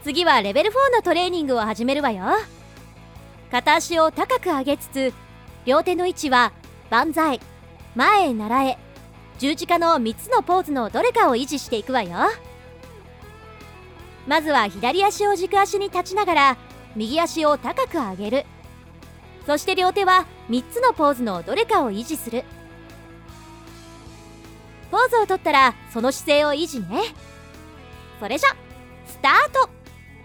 次はレベル4のトレーニングを始めるわよ。片足を高く上げつつ、両手の位置は万歳、前へ習え、十字架の3つのポーズのどれかを維持していくわよ。まずは左足を軸足に立ちながら右足を高く上げる。そして両手は3つのポーズのどれかを維持する。ポーズをとったらその姿勢を維持ね。それじゃスタート。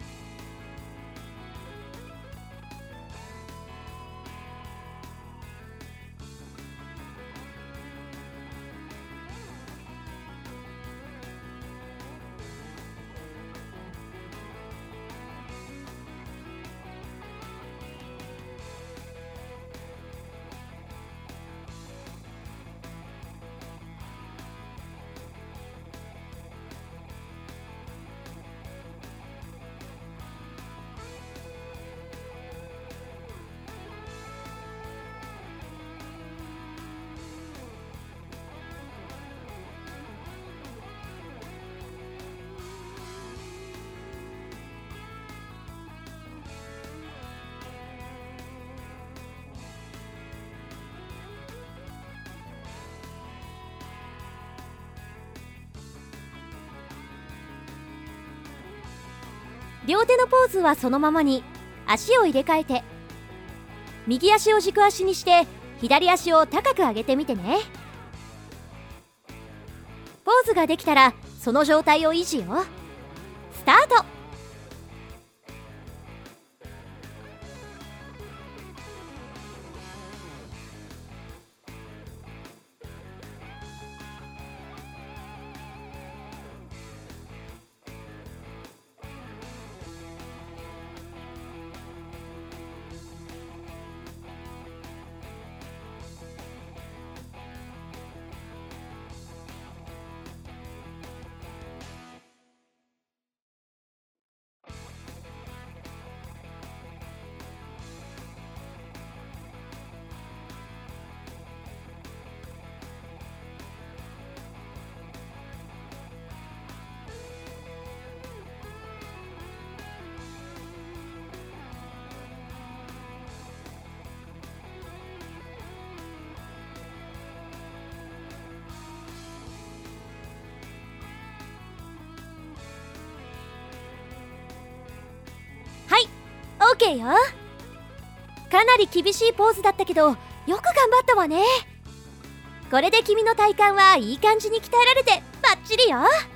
両手のポーズはそのままに足を入れ替えて、右足を軸足にして左足を高く上げてみてね。ポーズができたらその状態を維持よ。スタート。OK よ。かなり厳しいポーズだったけどよく頑張ったわね。これで君の体幹はいい感じに鍛えられてバッチリよ。